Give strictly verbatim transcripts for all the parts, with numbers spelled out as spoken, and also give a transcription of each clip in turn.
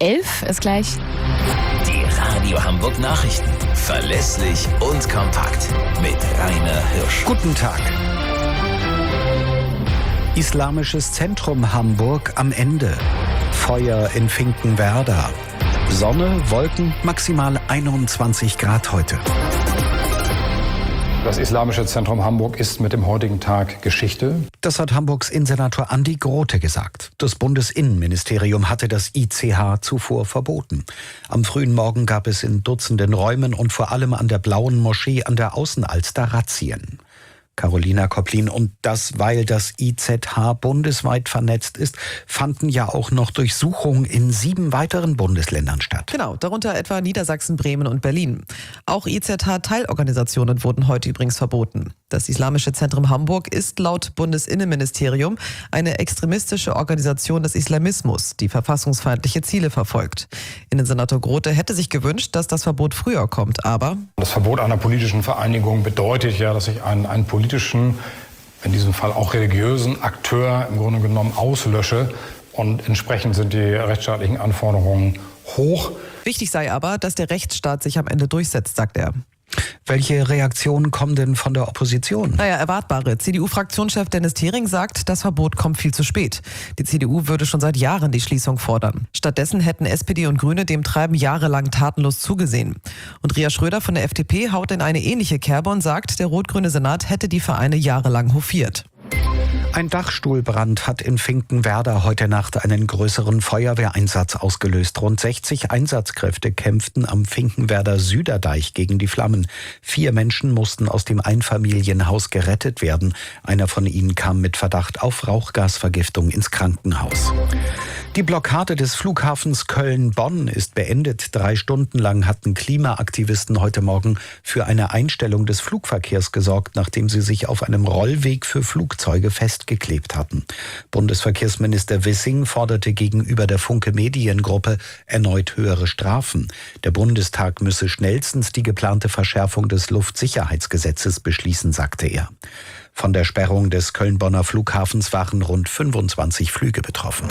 elf ist gleich. Die Radio Hamburg Nachrichten. Verlässlich und kompakt. Mit Rainer Hirsch. Guten Tag. Islamisches Zentrum Hamburg am Ende. Feuer in Finkenwerder. Sonne, Wolken, maximal einundzwanzig Grad heute. Das Islamische Zentrum Hamburg ist mit dem heutigen Tag Geschichte. Das hat Hamburgs Innensenator Andi Grote gesagt. Das Bundesinnenministerium hatte das I C H zuvor verboten. Am frühen Morgen gab es in Dutzenden Räumen und vor allem an der Blauen Moschee an der Außenalster Razzien. Carolina Kopplin, und das, weil das I Z H bundesweit vernetzt ist, fanden ja auch noch Durchsuchungen in sieben weiteren Bundesländern statt. Genau, darunter etwa Niedersachsen, Bremen und Berlin. Auch I Z H-Teilorganisationen wurden heute übrigens verboten. Das Islamische Zentrum Hamburg ist laut Bundesinnenministerium eine extremistische Organisation des Islamismus, die verfassungsfeindliche Ziele verfolgt. Innensenator Grote hätte sich gewünscht, dass das Verbot früher kommt, aber... Das Verbot einer politischen Vereinigung bedeutet ja, dass ich einen, einen politischen, in diesem Fall auch religiösen Akteur im Grunde genommen auslösche. Und entsprechend sind die rechtsstaatlichen Anforderungen hoch. Wichtig sei aber, dass der Rechtsstaat sich am Ende durchsetzt, sagt er. Welche Reaktionen kommen denn von der Opposition? Naja, erwartbare. C D U-Fraktionschef Dennis Thering sagt, das Verbot kommt viel zu spät. Die C D U würde schon seit Jahren die Schließung fordern. Stattdessen hätten S P D und Grüne dem Treiben jahrelang tatenlos zugesehen. Und Ria Schröder von der F D P haut in eine ähnliche Kerbe und sagt, der rot-grüne Senat hätte die Vereine jahrelang hofiert. Ein Dachstuhlbrand hat in Finkenwerder heute Nacht einen größeren Feuerwehreinsatz ausgelöst. Rund sechzig Einsatzkräfte kämpften am Finkenwerder Süderdeich gegen die Flammen. Vier Menschen mussten aus dem Einfamilienhaus gerettet werden. Einer von ihnen kam mit Verdacht auf Rauchgasvergiftung ins Krankenhaus. Die Blockade des Flughafens Köln-Bonn ist beendet. Drei Stunden lang hatten Klimaaktivisten heute Morgen für eine Einstellung des Flugverkehrs gesorgt, nachdem sie sich auf einem Rollweg für Flugzeuge festgeklebt hatten. Bundesverkehrsminister Wissing forderte gegenüber der Funke Mediengruppe erneut höhere Strafen. Der Bundestag müsse schnellstens die geplante Verschärfung des Luftsicherheitsgesetzes beschließen, sagte er. Von der Sperrung des Köln-Bonner Flughafens waren rund fünfundzwanzig Flüge betroffen.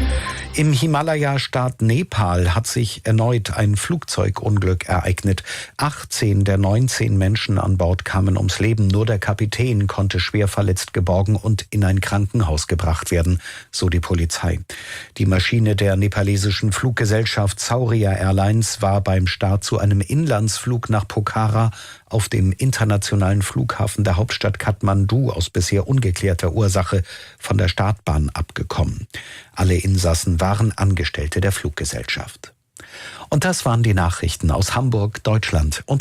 Im Himalaya-Staat Nepal hat sich erneut ein Flugzeugunglück ereignet. achtzehn der neunzehn Menschen an Bord kamen ums Leben. Nur der Kapitän konnte schwer verletzt geborgen und in ein Krankenhaus gebracht werden, so die Polizei. Die Maschine der nepalesischen Fluggesellschaft Saurya Airlines war beim Start zu einem Inlandsflug nach Pokhara auf dem internationalen Flughafen der Hauptstadt Kathmandu aus bisher ungeklärter Ursache von der Startbahn abgekommen. Alle Insassen waren Angestellte der Fluggesellschaft. Und das waren die Nachrichten aus Hamburg, Deutschland und